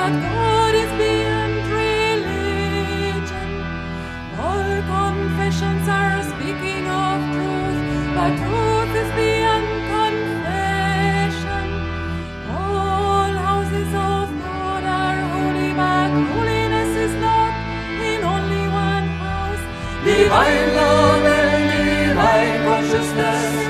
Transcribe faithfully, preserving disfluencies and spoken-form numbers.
that God is beyond religion. All confessions are speaking of truth, but truth is beyond confession. All houses of God are holy, but holiness is not in only one house. Divine love and divine consciousness